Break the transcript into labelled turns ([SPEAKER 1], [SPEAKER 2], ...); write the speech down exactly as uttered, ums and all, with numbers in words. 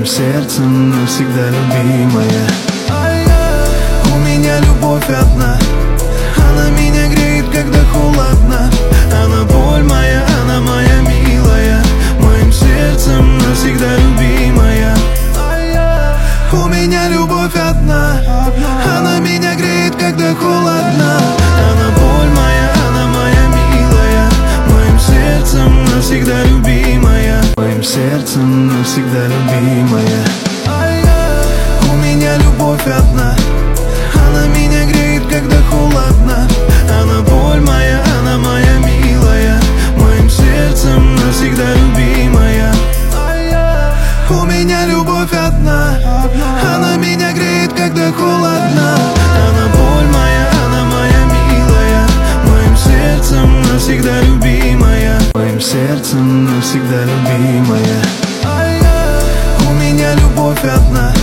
[SPEAKER 1] моим сердцем навсегда любимая. У меня любовь одна, она меня греет, когда холодно. Она боль моя, она моя милая, моим сердцем навсегда любимая. У меня любовь одна, она меня греет, когда холодно. Она боль моя, она моя милая, моим сердцем навсегда любимая, моим сердцем навсегда любимая. У меня любовь одна, она меня греет, когда холодно. Она боль моя, она моя милая, моим сердцем навсегда любимая. У меня любовь одна, она меня греет, когда холодно. Она боль моя, она моя милая, моим сердцем навсегда любимая, моим сердцем навсегда любимая. У меня любовь одна,